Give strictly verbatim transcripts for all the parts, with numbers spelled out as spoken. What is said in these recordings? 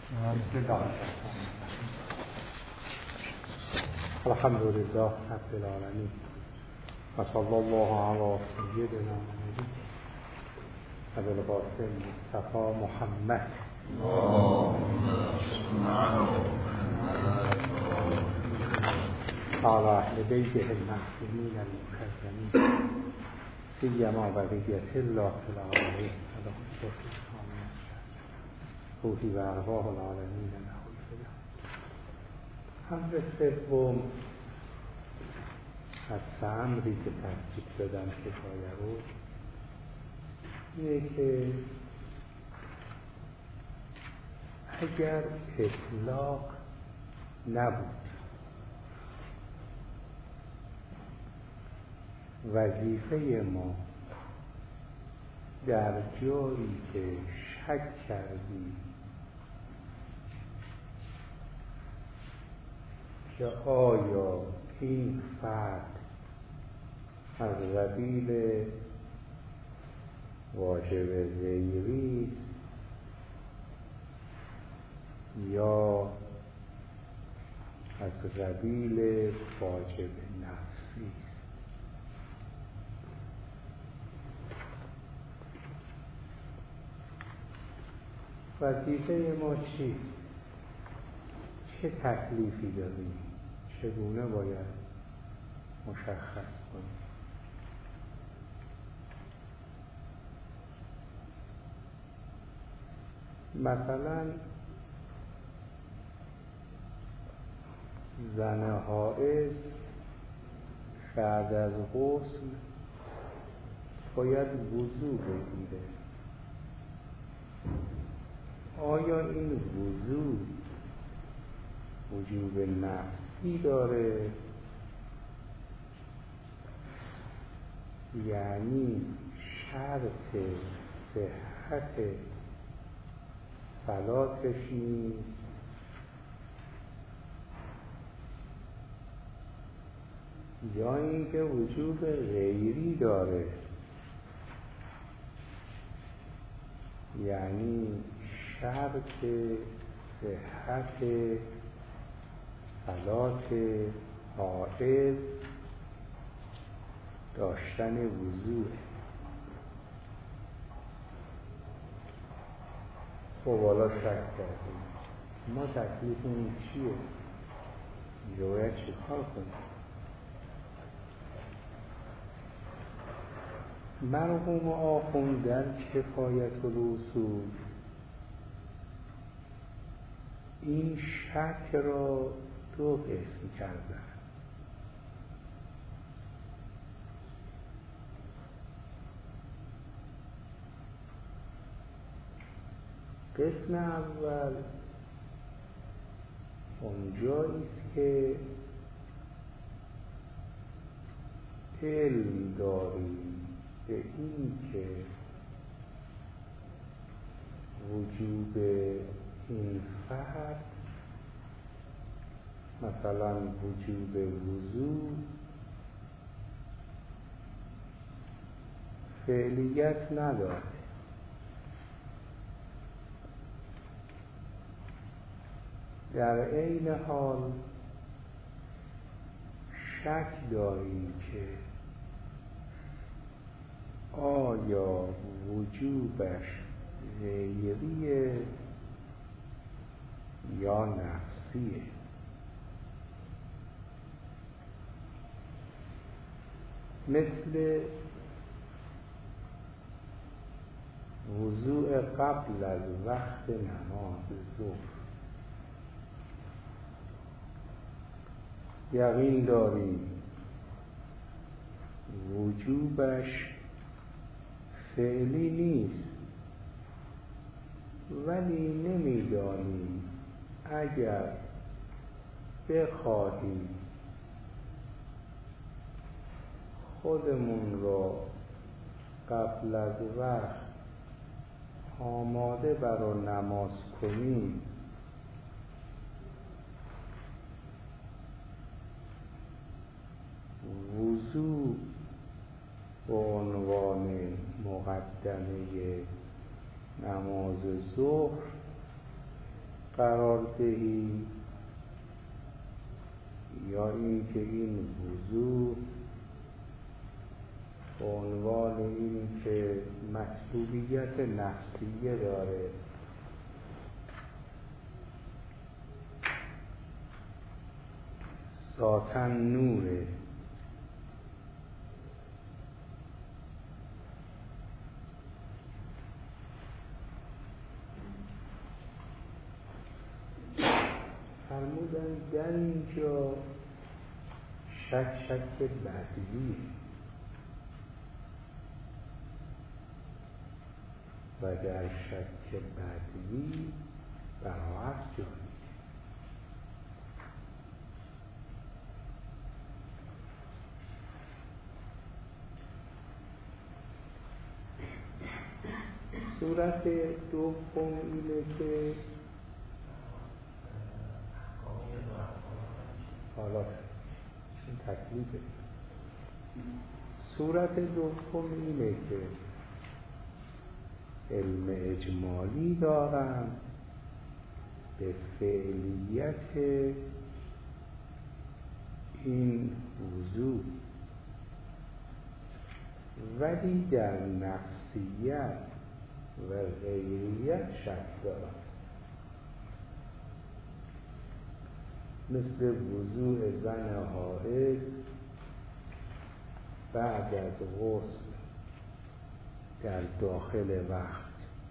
الحمد لله رب العالمين وصلى الله على سيدنا محمد ابي القاسم مصطفى محمد على اهل بيته المعصومين المكرمين سيما بقية الله في العالمين على خصوص روحی و ارواح العالمین نخوش شده. امر سوم از سه امری که ترتیب دادن کفایه رو اینه که اگر اطلاق نبود وظیفه ما در جایی که شک کردیم که آیا این فرد از قبیل واجب غیری یا از قبیل واجب نفسی است. وظیفه ما چیست؟ چه تکلیفی داریم؟ چگونه باید مشخص کنیم؟ مثلا زن حائض بعد از غسل باید وضو بگیره. آیا این وضو وجوب نفسی داره؟ یعنی شرط صحت صلاتش نیست؟ یا اینکه وجوب غیری داره؟ یعنی شرط صحت صلات حائض داشتن وضوء. خب حالا شک کردیم، ما تکلیفمون چیه؟ اینجا باید چی کار کنیم؟ مرحوم آخوند در کفایت الاصول این شک را دو قسم کردن. قسم اول اونجاییست که علم داریم به این که وجوب این فرد مثلا وجوب وضو فعلیت نداره، در عین حال شک داریم که آیا وجوبش غیریه یا نفسیه. مثل وضوء قبل از وقت نماز ظهر یقین داریم وجوبش فعلی نیست، ولی نمیدانیم اگر بخواهیم خودمون را قبل از وقت آماده برای نماز کنیم وضو به عنوان مقدمه نماز ظهر قرار دهی یا این که این وضوح به عنوان این که مطلوبیت نفسیه داره، ذاتاً نوره، فرمودن در اینجا شک شک بدیه و در شک بدیه براعت جاری. صورت دوم اینه که حالا این تکلیفه. صورت دوم اینه که علم اجمالی دارم به فعلیت این وضوح، ولی در نفسیت و غیریت شک دارم، مثل وضوء زن حائض بعد از غسل در داخل وقت.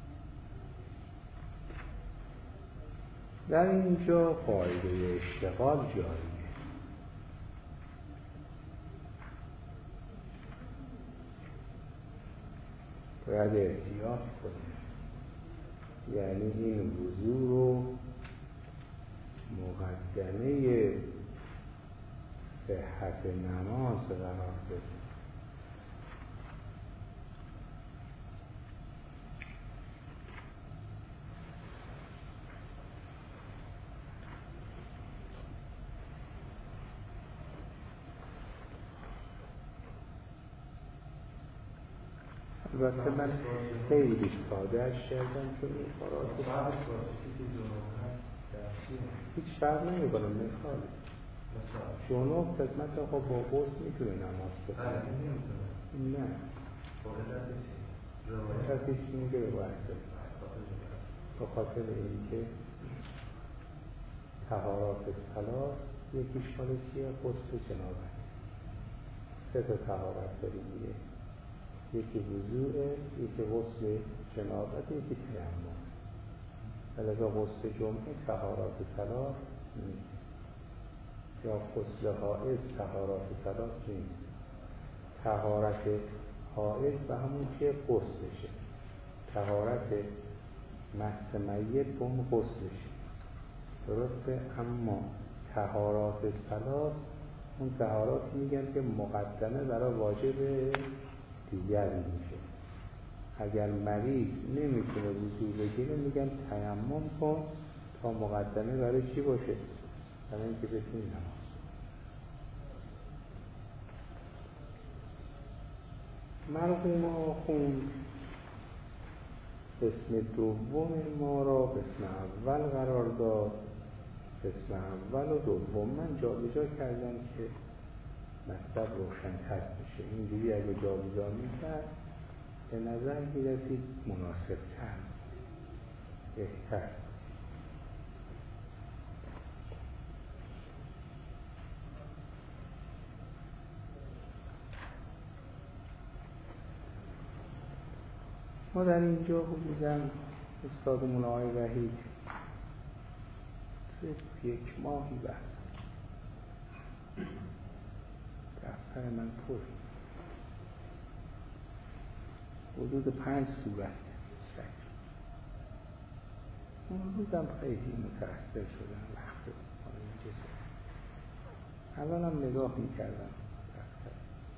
در اینجا قاعده اشتغال جاریه، باید احتیاط کنیم، یعنی این وضوء رو مقدمه صحت نماز قرار بده. البته من خیلی سادهش کردم چون این فرات هیچ فرق نمی کنم. مثال جنوب خدمت آقا با غسل میتونه نماز بخونه؟ نه روایتش میگه روایت به خاطر اینکه طهارات ثلاث یکیش مال چیه؟ غسل جنابت. سه تا طهارت داریم دیگه، یکی وضوء، یکی غسل جنابت، یکی تیمم. لذا غسل جمعه طهارات ثلاث نیست، یا غسل حائض طهارات ثلاث نیست. طهارت حائض به همون که غسلشه، طهارت مس میت به اون غسلشه، درسته؟ اما طهارات ثلاث اون طهارات میگن که مقدمه برای واجب دیگر میشه. اگر مریض نمیتونه وضو بگیره میگن تیمم کن تا مقدمه برای چی باشه؟ برای اینکه بتونی نماز. مرحوم آخوند قسم دوم ما را قسم اول قرار داد، قسم اول و دوم من جا به جا کردم که مطلب روشن‌تر بشه. اینجوری اگه جا به جا میکرد به نظر میرسید مناسب‌تر، بهتر. ما در اینجا حدوداً استادمون آقای وحید یک ماهی بحث دفتر من پر حدود پنج صورت شکل. اون روزم خیلی متأثر شدم وقت الان هم نگاه میکردم دفتر،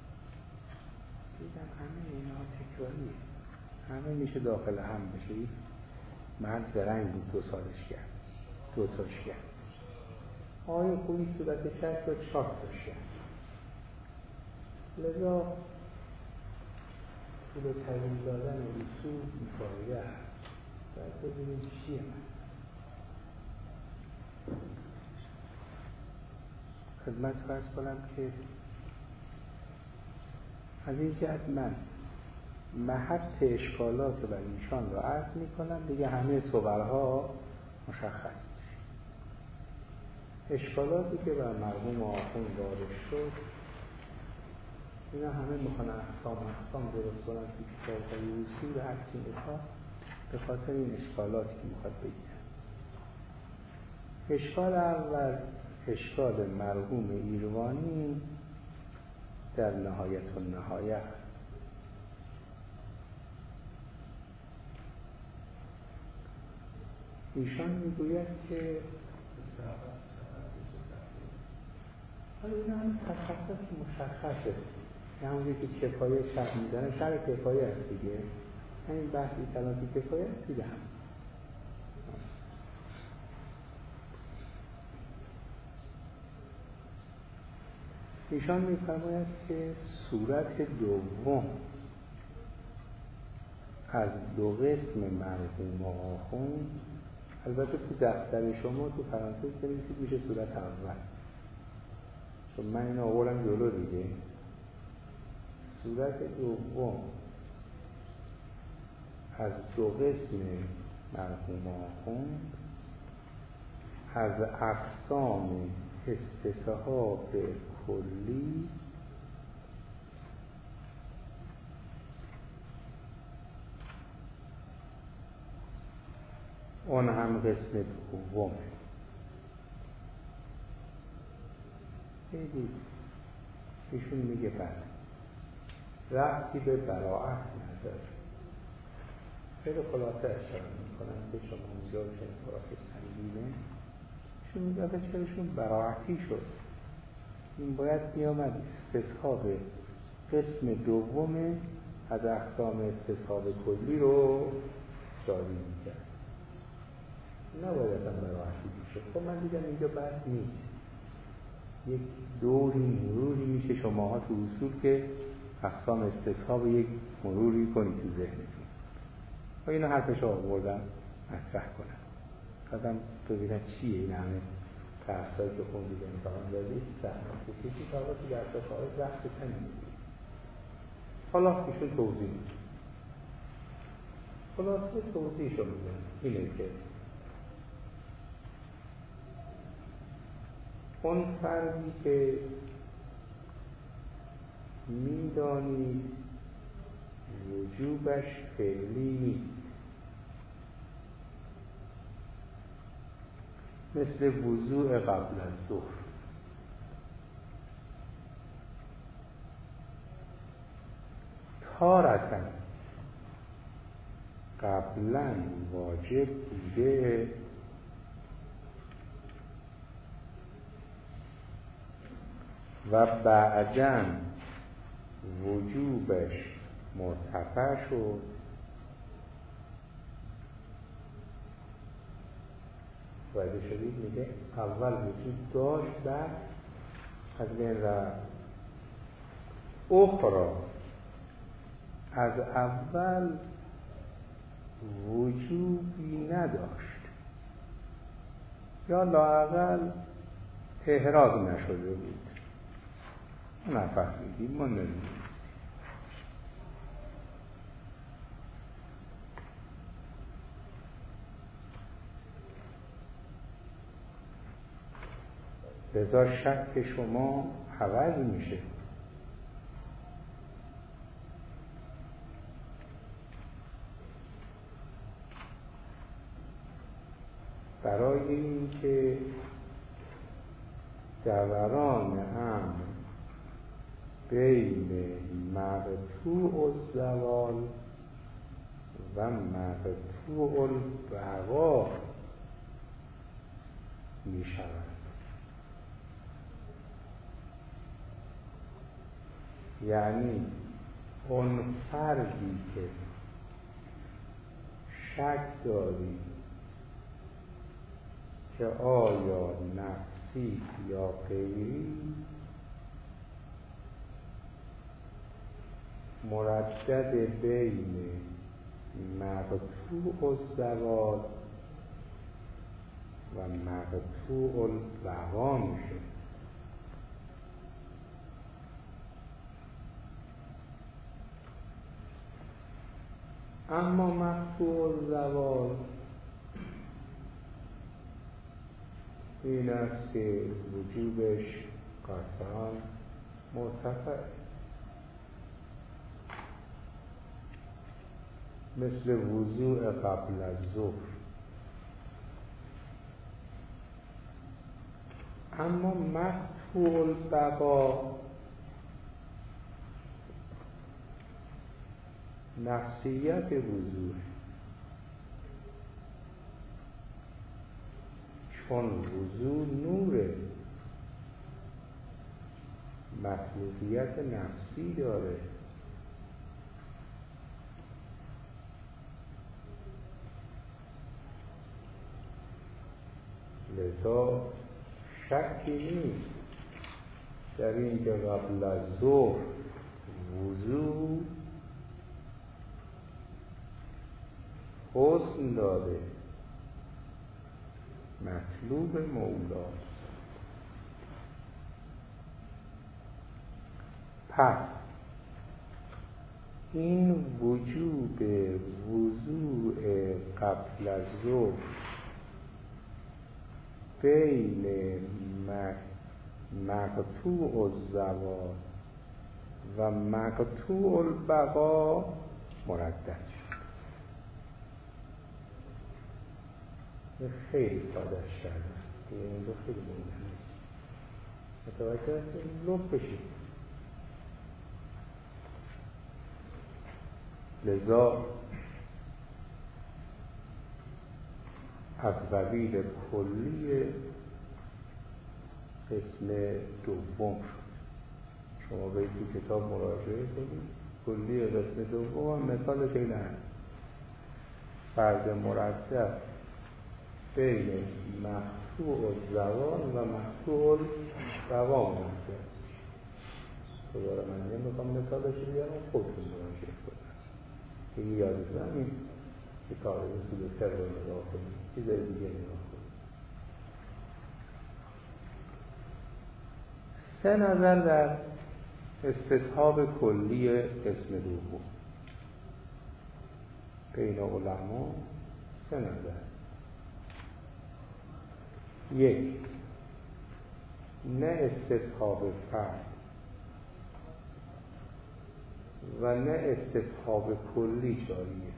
دیدم همه اینا تکراریه، همه میشه داخل هم بشه. مرد زرنگ بود دو سالش کرد، دو تاش کرد. آیا خوبی صورت شک و چاک تاش کرد. لذا طول طویل دادن اصول میفایده هست. باید ببینیم چیه من خدمت فرض کنم که از این جهت من محط اشکالات و ایشان رو عرض می کنم دیگه، همه صورها مشخص. اشکالاتی که بر مرحوم آخوند وارد شد اینا همه میخوان احکام احکام درست کنن که کتاب‌های اصول هرچی میخواد به خاطر این اشکالاتی که میخواد بگیرن. اشکال اول اشکال مرحوم ایروانی در نهایت و نهایت. ایشان میگوید که حالا این هم تخصص مشخصه، یه همونی که کفایه شرح میدنه، شرح کفایه هست دیگه، همین بحثی کلام کفایه هست دیگه. هم ایشان میفرماید که صورت دوم از دو قسم مرحوم آخوند، البته تو دفتر شما تو پرانتز بنویسید میشه صورت اول، چون من اینو آوردم جلو دیگه. صورت دوم از دو قسم مرحوم آخوند از اقسام استصحاب کلی اون هم قسم دومه. خیلی ایشون میگه بله ربطی به براعت نداره. خیلی خلاصه اشاره میکنم که شما اونجا که انفراف سنگینه ایشون میگه که چراشون براعتی شد، این باید میامد استصحاب قسم دوم از اقسام استصحاب کلی رو جاری میکرد، نباید هم براعتی شد. خب من دیدم اینجا بحث نیست، یک دوری مروری میشه شماها تو اصول که اقسام استصحاب یک مروری کنید تو ذهنتون و اینو حرفش آوردم مطرح کنم قدم ببینم چیه این همه تحصیل که خوندید امتحان دادید زحمت کشید تا وقتی در تفاوت وقت نمیدید. حالا ایشون توضیح میده، خلاصه توضیحشو میده اینه که اون فردی که میدانید وجوبش فعلی نیست، مثل وضوء قبل از ظهر، تارةً قبلا واجب بوده و بعداً وجوبش مرتفع شد، وعده شدید میگه اول وجود داشت بعد از بین رفت. اخرى از اول وجوبی نداشت یا لااقل احراز نشده بود، نفهمیدیم ما نمیدیم. لذا شک شما عوض میشه. برای این که دوران امر بین مقطوع الزوال و مقطوع البقا می شود، یعنی اون فردی که شک داری که آیا نفسی یا غیری مردد بین مقطوع الزوال و مقطوع البقا میشه. اما مقطوع الزوال این است که وجوبش قطعا مرتفع، مثل وضوء قبل از ظهر. اما مقطوع البقا نفسیت وضوء، چون وضوء نوره، مطلوبیت نفسی داره. لذا شکی نیست در این که قبل از ظهر وضوء حسن داره، مطلوب مولاست. پس این وجوب وضوء قبل از ظهر بین مقطوع الزوال و مقطوع البقا مردد شد. خیلی ساده شده، این دو خیلی مهمه، متوجه لب بشید. لذا از قبیل کلی قسم دوم شد. شما به این کتاب مراجعه کنید. کلی قسم دوم هم مثالش این هست: فرد مردد بین مقطوع الزوال و مقطوع البقا مردد. دوباره من نمیخوام مثالش رو بیارم، خودتون مراجعه کنید. این یادتون این کتاب اصول فقه رو نگاه کنید، چیز دیگه نگاه کنید. سه نظر در استصحاب کلی قسم دوم بین علما، سه نظر. یک، نه استصحاب فرد و نه استصحاب کلی جاریه،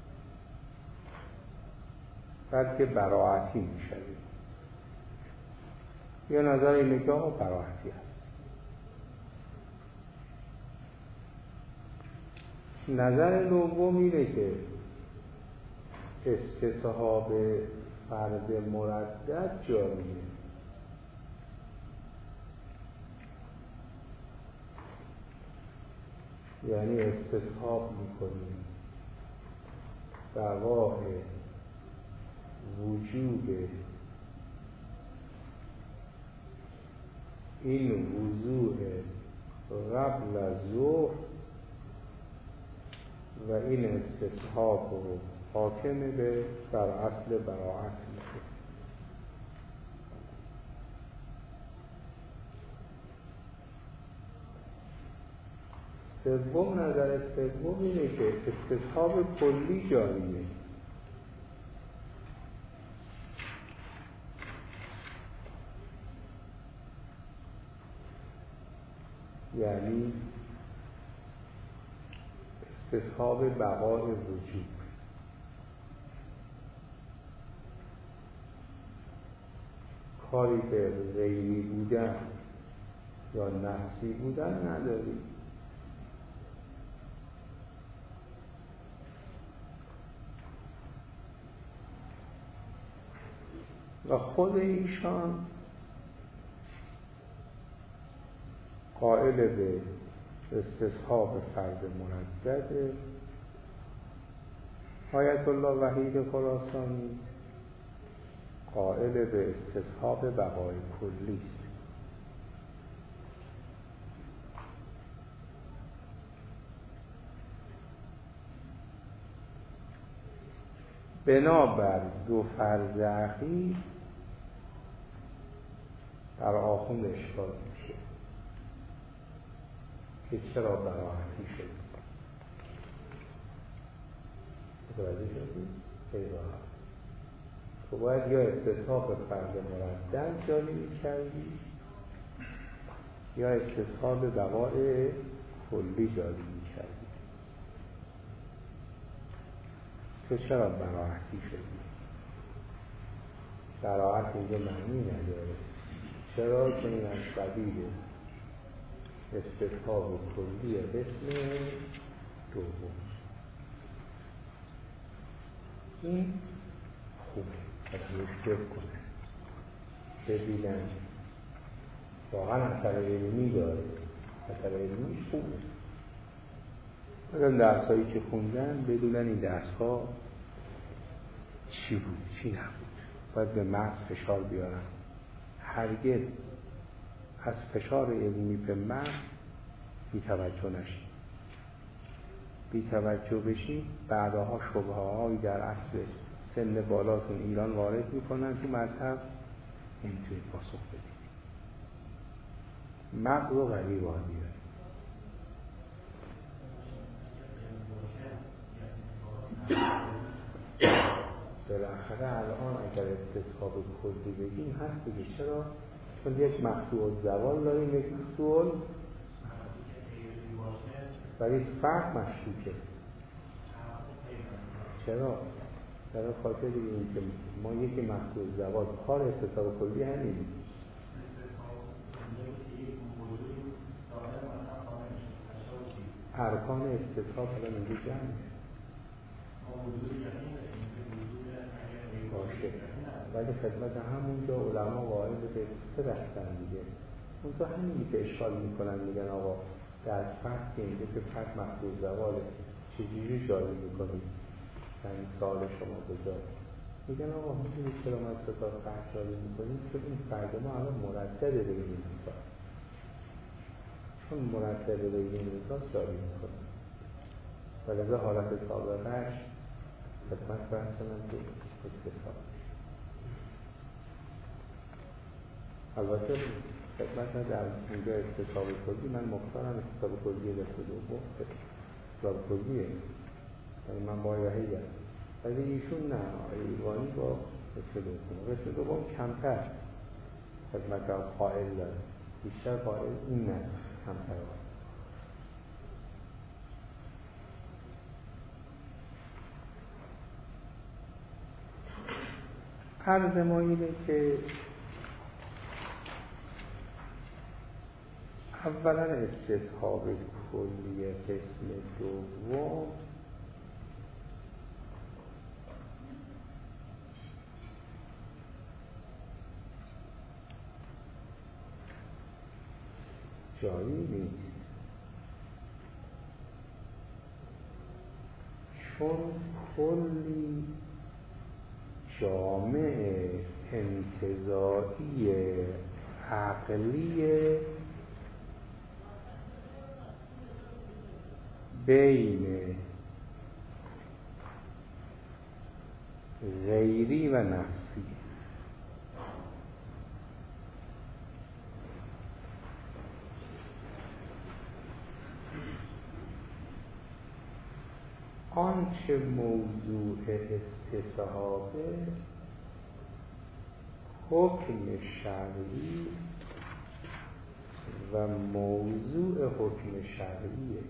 بلکه براعتی میشوید. یه نظر اینه که آقا براعتی هست. نظر دوم اینه که استصحاب فرد مردد جاریه، یعنی استصحاب میکنیم بقای وجود این وضوء قبل از ظهر و این استصحاب رو حاکم به بر اصل براعت میشه. سوم، نظر سوم اینه که استصحاب کلی جاریه، یعنی استصحاب بقای وجود. کاری به غیری بودن یا نفسی بودن نداری. و خود ایشان قائل به استصحاب فرد مردد. آیت الله وحید خراسانی قائل به استصحاب بقای کلی است. بنابر دو فرض اخیر در آخوند اشکال میشه که چرا براحتی شد. متوجه شدی؟ خیلی راحت. تو باید یا استصحاب فرد مردد جاری می‌کردی یا استصحاب بقاء کلی جاری می‌کردی. تو چرا براحتی شدی؟ براحت اینجا معنی نداره. چرا؟ چون این از قبیل استصحاب کلی قسم دوم. این خوبه، پس روش فکر کنه ببینن واقعا اثر علمی داره، اثر علمی خوبه. مثلا درس هایی که خوندن بدونن این درس ها چی بود چی نبود، باید به مغز فشار بیارن. هرگز از فشار علمی به مغز بی توجه نشید. بی توجه بشید بعدها شبهه هایی در اصل سن بالاتون ایران وارد میکنن تو مذهب، نمیتونید پاسخ بدید. مغز و غریب آدیه. بالاخره الان اگر استصحاب کلی بگیم هست دیگه. چرا؟ چون یک مقطوع الزوال داریم، یک مقطوع ولی فرق مشکوکه. چرا؟ در خاطر این که ما یکی مقطوع الزوال کار استصحاب کلی همین ارکان استصحاب الان اینجا جمعه باشه، ولی خدمت همونجا علما واحد به سه دستن دیگه. اون تو همینی که اشکال میکنن، میگن آقا در فرق که اینجا که فرق مقطوع زواله چجوری جاری میکنید؟ یعنی سال شما بجا میگن آقا میدونید چرا ما استثار فرق جاری میکنید؟ چون این فرق ما الان مرتبه به این انسان، چون مرتبه به این انسان جاری میکنید و لذا حالت سابقهش خدمت برسنن که استثار. البته خدمت در اینجا استصحاب کلی من مختارم استصحاب کلی دست دوم استصحاب کلیه، یعنی من با وحیدم، ولی ایشون نه، ایوانی با قصه دوم. قصه دوم کمتر خدمت قائل داره، بیشتر قائل این نه، کمتر قائل. عرض ما اینه که اولا استصحاب کلی قسم دوم جایی نیست، چون کلی جامع انتزاعی عقلی بین غیری و نفسی. آنچه موضوع استصحابه حکم شرعی و موضوع حکم شرعیه.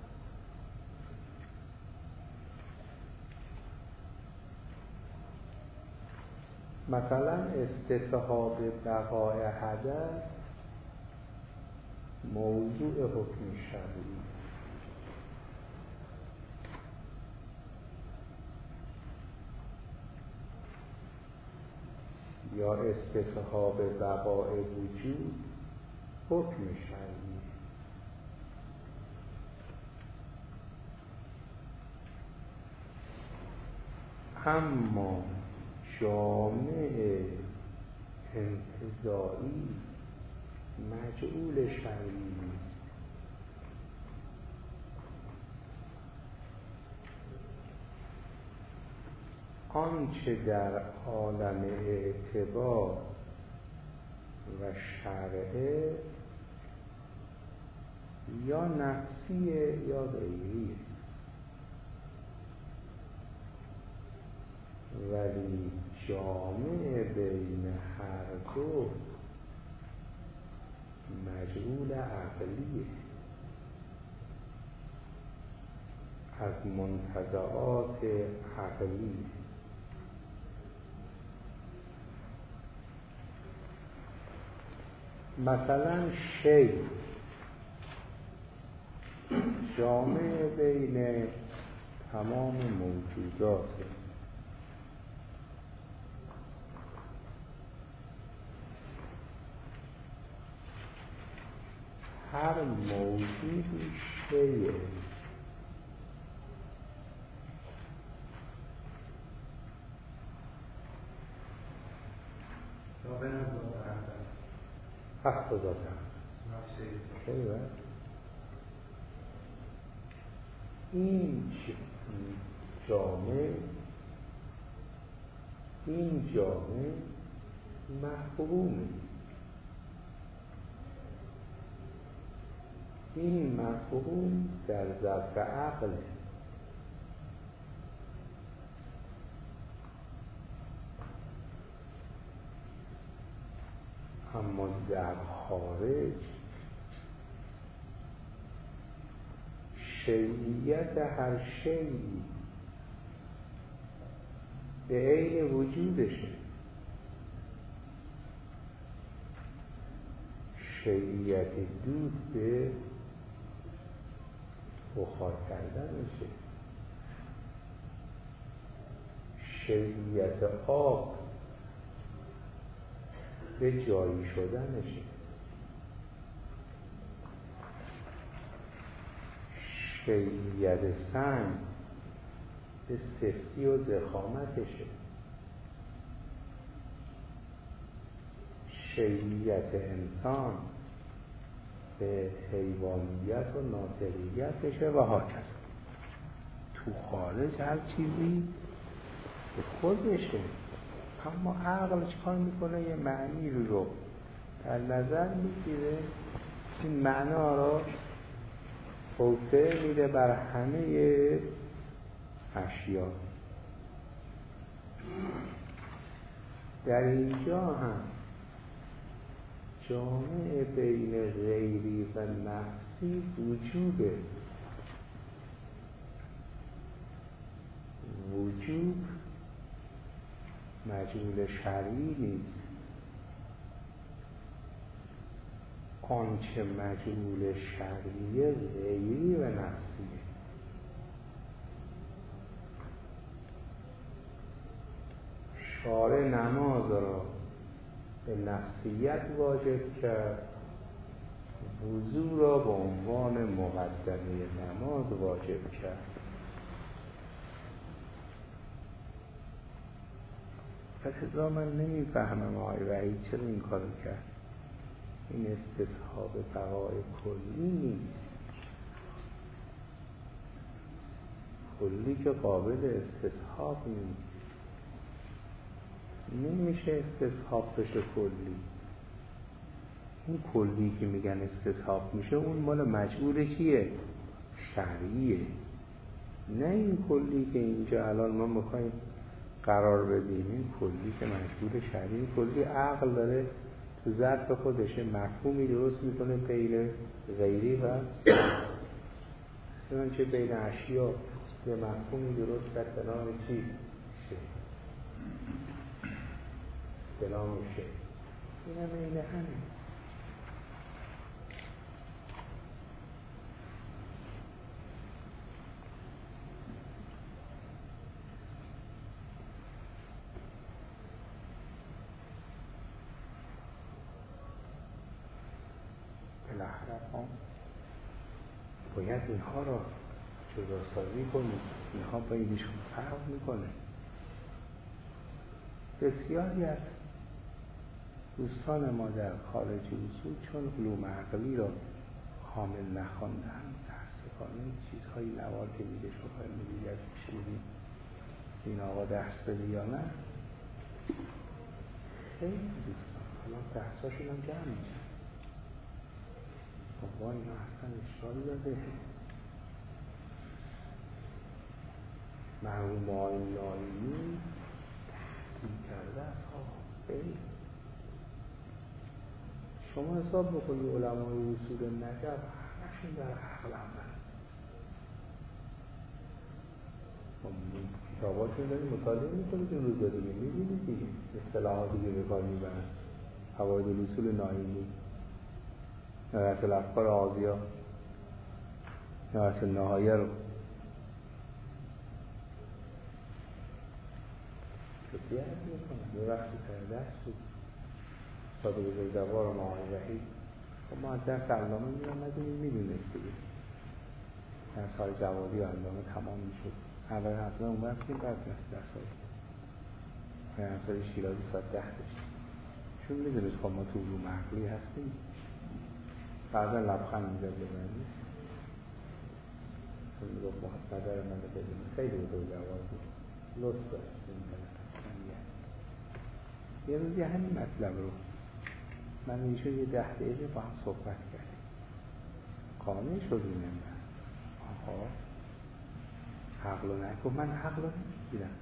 مثلا استصحاب بقای حدث موضوع حکم شرعی، یا استصحاب بقای وجود حکم شرعی. اما جامع انتزاعی مجعول شرعی نیست. آنچه در عالم اعتبار و شرعه یا نفسیه یا غیریه. ولی جامع بین هر دو مجعول عقلیه، از منتزعات عقلی. مثلا شی جامع بین تمام موجودات، هر موجودی شیه. هفت ذات این جامع این جامع مفهومه، این مفهوم در ظرف عقل، اما در خارج شیعیت هر شیعی به عین وجودشه. شیعیت دود به بخار کردنشه، شیعیت آب به جایی شدنشه، شیعیت سنگ به سفتی و ضخامتشه، شیعیت انسان به حیوانیت و ناطقیتشه و هاکذا. تو خارج هر چیزی به خودشه، اما عقل چکار میکنه؟ یه معنی رو در نظر میگیره، این معنا رو توسعه میده بر همه اشیا. در اینجا هم جامع بین غیری و نفسی وجوده. وجود مجعول شرعی نیست، آنچه مجعول شرعیه غیری و نفسیه. شارع نماز را به نفسیت واجب کرد، وضو را به عنوان مقدمه نماز واجب کرد. پس ازا من نمیفهمم آقای وحید چرا این کارو کرد. این استصحاب بقای کلی نیست، کلی که قابل استصحاب نیست، نمیشه استصحاب بشه کلی. این کلی که میگن استصحاب میشه اون مال مجعول چیه؟ شرعیه. نه این کلی که اینجا الان ما میخوایم قرار بدیم، این کلی که مجبور شرعی، کلی عقل داره تو ظرف خودشه مفهومی درست میکنه بین غیری و چنانچه بین اشیا یه مفهومی درست کرد به نام چی؟ شه، به نام شه. این هم اینه همین. بالاخره باید اینها را جدا سازی کنید، اینها بینشون فرق میکنه. بسیاری از دوستان ما در خارج اصول چون علوم عقلی را کامل نخواندن، متاسفانه چیزهایی نوار که میگه شما میگه شیرین این آقا درس بده یا نه، خیلی دوستان حالا درساشون هم جمع میشه بابا اینا اصلا اشتال داده. مرحوم آقای ناینی تحصیل کرده است ها خیلی. شما حساب بکنید علمای اصول نجف همشون در عقل عمل. کتاباتون دارید مطالعه میکنید این روزا دیگه میبینید دیگه اصطلاحاتی که به کار میبرن. قواعد الاصول نایمی، نهایت الافکار آزیا، نهایت النهایه رو تطبیق میکنن. یه وقتی سر دست بود ساده بزرگوار و معانی وحید خب ما از درس علامه میرم ندونیم میدونست دیگه درس های جوابی و علامه تمام میشد. اول حتما اون وقت این بعد درس های درس های شیرازی ساعت ده داشتیم چون میدونست خب ما تو علوم عقلی هستیم. بعضا لبخند میزد به من چون میگفت مدر من بدیم خیلی بزرگوار بود لطف داشت یه روزی همین مطلب رو من اینجا یه ده دقیقه با هم صحبت کردیم قانع شدیم من آها حق رو نکن من حق رو نمیگیرم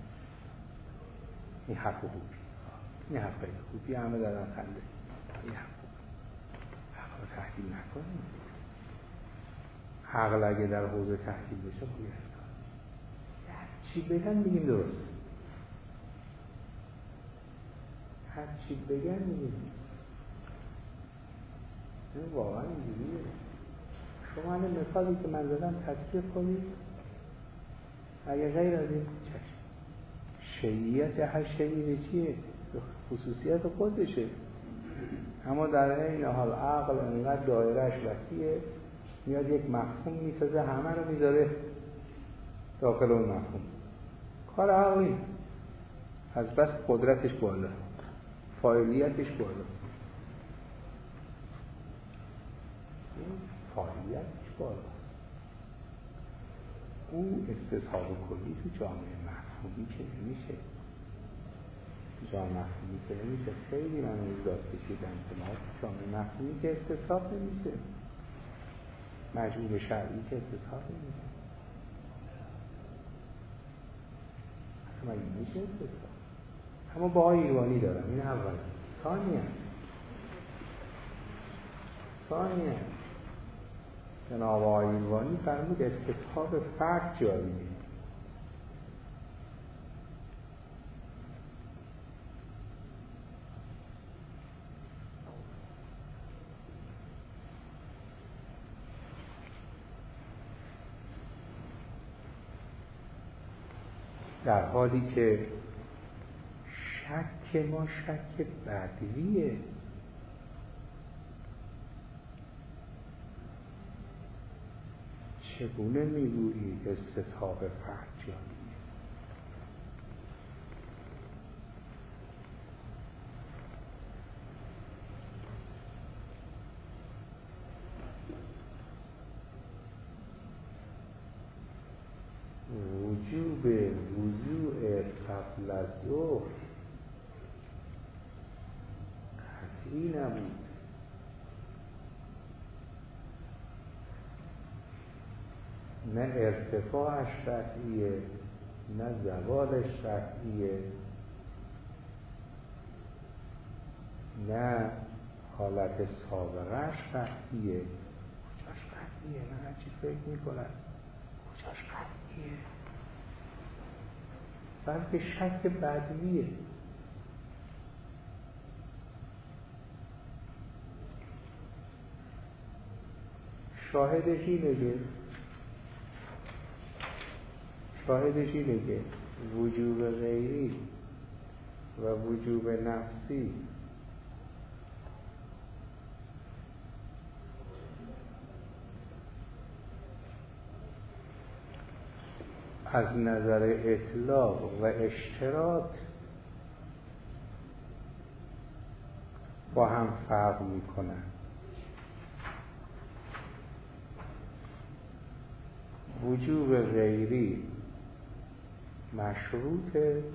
این حق خوبی این حق خوبی همه دارن خنده این حق خوبی حق رو تحکیل نکنیم. حق اگه در حوزه تحکیل بشه باید چی بگن بگیم درست هر چی بگن میگیم این واقعا اینجوریه. شما همین مثالی که من زدم تطبیق کنید اگه غیر از این چشم شیعیت هر شیعی چیه خصوصیت خودشه اما در این حال عقل انقدر دایرهش وسیعه میاد یک مفهوم میسازه همه رو میذاره داخل اون مفهوم. کار عقلی از بس قدرتش بالا فاعلیتش بالا فاعلیتش بالا اون استصحاب کلی تو جامعه مفهومی که نمیشه جامعه مفهومی که نمیشه خیلی من روزات کشیدم که ما جامعه مفهومی که استصحاب نمیشه مجموع شرعی که استصحاب نمیشه اصلا مگه میشه استصحاب اما با ایرانی دارم این اول ثانیه ثانیه جناب آقای ایرانی فرمود استصحاب فرد جاریه در حالی که شک ما شک بدویه چگونه میگویی استصحاب فرد جاریه؟ وجوب وضوء قبل از ظهر قطعی نبود نه ارتفاعش قطعیه نه زوالش قطعیه نه حالت سابقهش قطعیه. کجاش قطعیه؟ من هرچی فکر میکنم کجاش قطعیه؟ بلکه شک بدویه. شاهدش اینه که شاهدش اینه که وجوب غیری و وجوب نفسی از نظر اطلاق و اشتراط با هم فرق میکنن. وجوب غیری مشروط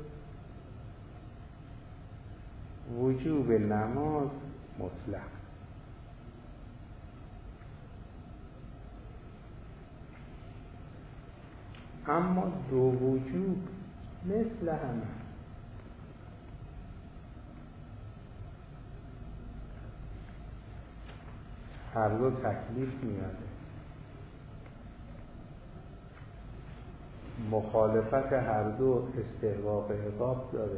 وجوب نماز مطلق. اما دو وجوب مثل همه هر دو تکلیف میاره، مخالفت هر دو استحقاق عقاب داره،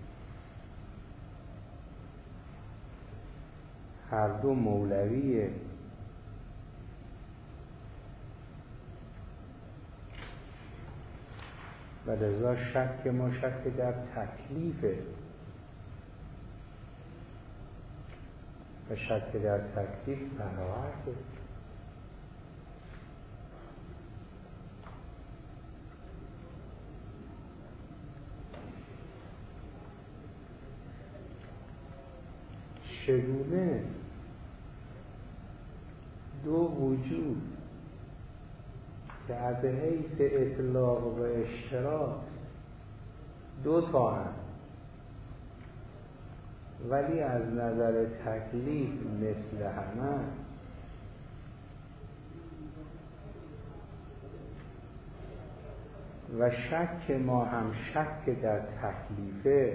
هر دو مولویه. و لذا شک ما شک در تکلیفه و شک در تکلیف براعته. چگونه دو وجود که از حیث اطلاق و اشتراک دو تا هم ولی از نظر تکلیف مثل همه، و شک ما هم شک در تکلیفه.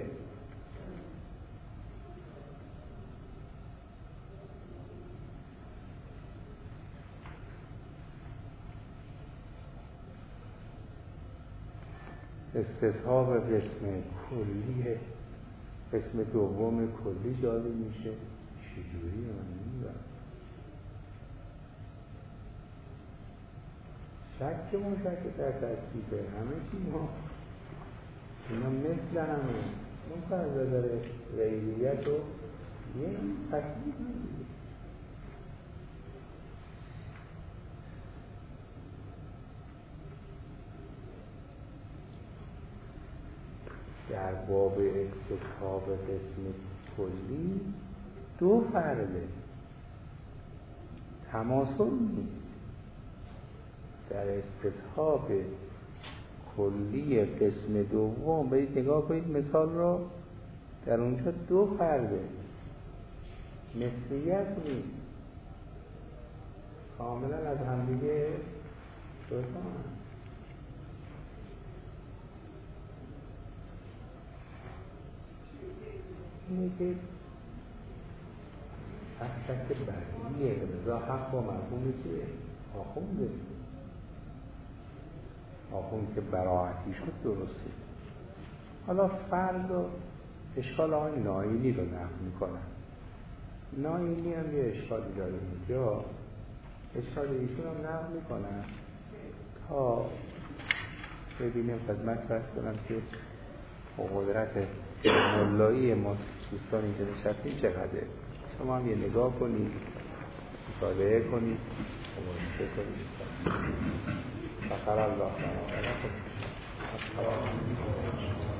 استصحاب قسم کلیه، قسم دوم کلی داده میشه. چجوری من نمیدونم. شک ما شک در تکلیفه، همه چی ما اینا مثل همه. اون که از نظر غیریت و یه تکلیف نمیده. در باب استصحاب قسم کلی دو فرده، تماثل نیست. در استصحاب کلی قسم دوم برید نگاه کنید مثال را، در اونجا دو فرده، مثلیت نیست، کاملا از همدیگه جدا هست. اینه که حق شک برمیه رضا حق و مرحومی که آخونده آخون که براعتی شد درسته. حالا فرد و اشکال آقای نائینی رو نقل میکنن. نائینی هم یه اشکالی داره اینجا، اشکال ایشون هم نقل میکنن تا ببینیم خدمت فرض کنم که قدرت مولایی ما دوستان اینجا نشستیم چقدره. شما هم یه نگاه کنید، مطالعه کنید، مطالعه کنید. فقر الله تعالی